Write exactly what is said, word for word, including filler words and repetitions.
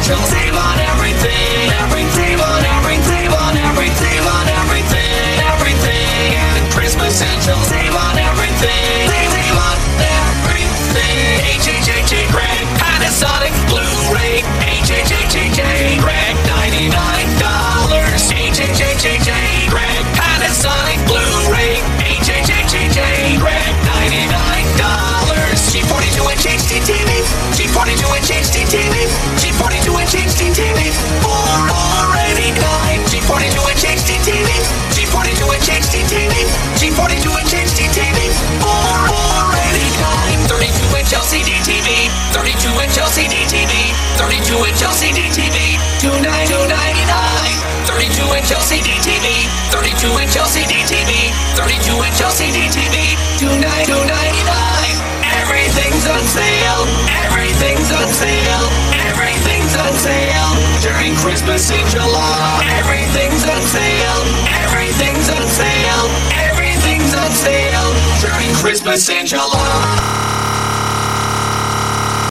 Essential. Save on everything, everything on everything on everything on everything, everything. And Christmas Essential. Save on everything, save on everything. H H H J Greg, Panasonic Blu-ray. H H H J Greg, ninety-nine dollars. H H H J Greg, Panasonic Blu-ray. H H H J Greg, ninety-nine dollars. G forty-two inch H D T V. G forty-two inch H D T V. G forty-two inch H D T V. four eighty-nine. G forty-two inch H D T V. G forty-two inch H D T V. G forty-two inch H D T V. four eighty-nine. thirty-two inch L C D T V. thirty-two inch L C D T V. thirty-two inch L C D T V. two ninety-nine. thirty-two inch L C D T V. thirty-two inch L C D T V. thirty-two inch L C D T V. two ninety-nine. Everything's on sale. Everything's on sale. Everything's on sale. During Christmas in July. Everything's on sale. Everything's on sale. Everything's on sale. During Christmas in July.